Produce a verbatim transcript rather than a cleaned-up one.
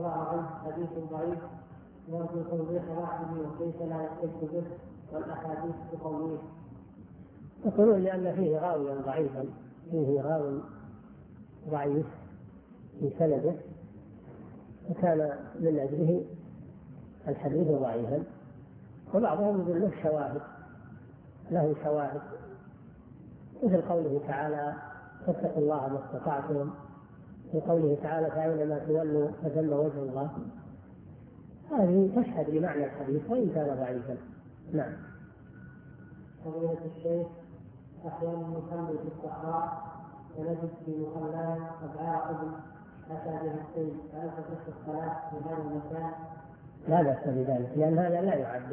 الله عنه حديث ضعيف يرجو توضيح بعضه وكيف لا يحتج به والأحاديث بقوله. يقولون لأن فيه راويا ضعيفا، فيه راوي ضعيف في سنده وكان من أجله الحديث ضعيفا، وبعضهم يقول له شواهد له شواهد مثل قوله تعالى فاتقوا الله ما استطعتم، في قوله تعالى فأينما تولوا فثم وجه الله، هذه تشهد لمعنى الحديث وإن كان ضعيفا. نعم. فضيلة الشيخ، أحيانا نصلي في الصحراء ونجد في مصلاه أبعاد ابن أتى بها السيل، هل تصح الصلاة في هذا المكان؟ لا بأس بذلك، لأن هذا لا يعد